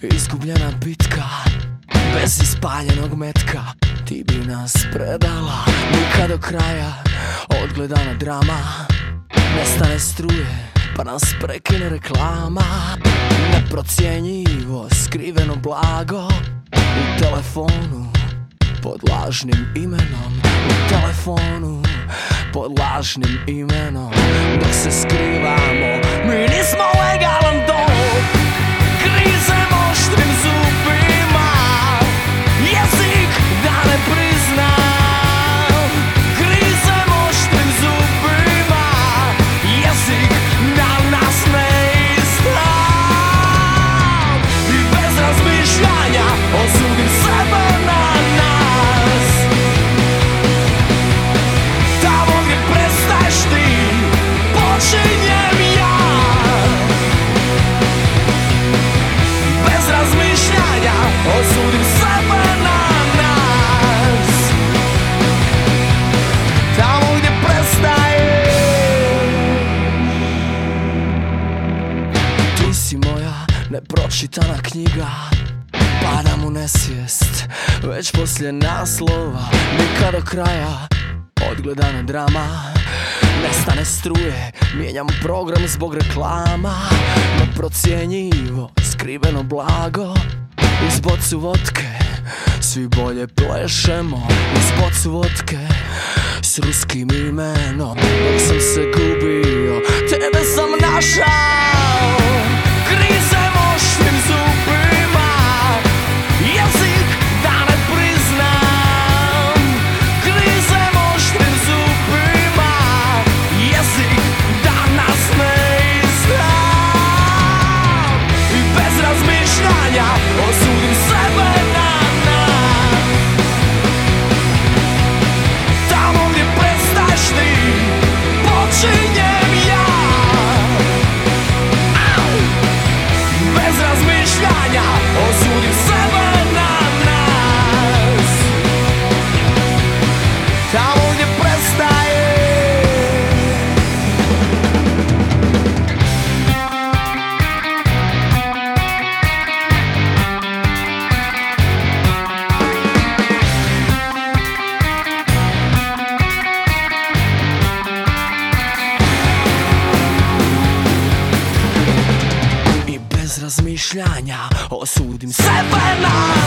Izgubljena bitka, bez ispaljenog metka. Ti bi nas predala, nikad do kraja. Odgledana drama, nestane struje, pa nas prekine reklama. Neprocjenjivo, skriveno blago u telefonu pod lažnim imenom. U telefonu pod lažnim imenom. Dok se skrivamo, mi nismo legalan dom. Grizemo oštrim zubima jezik da ne priznam. Grizemo oštrim zubima jezik da nas ne izdam. I bez razmišljanja osudim sebe na nas. Tamo gdje prestaješ ti, počinjem ja. Bez razmišljanja osudim sebe na nas. Tamo gdje prestaješ. Ti si moja nepročitana knjiga, padam u nesvijest već poslije naslova. Nikad do kraja, odgledana drama, nestane struje, mijenjam program zbog reklama. Neprocjenjivo, skriveno blago, uz bocu vodke svi bolje plešemo. Uz bocu vodke s ruskim imenom. Dok sam se gubio, tebe sam našao. Grizem oštrim zubima jezik da ne priznam. Grizem oštrim zubima jezik da nas ne izdam. I bez razmišljanja osudim sebe na nas. Tamo gdje prestaješ ti, počinjem ja. Bez razmišljanja osudim sebe na nas. Tamo gdje prestaje. I bez razmišljanja osudim sebe na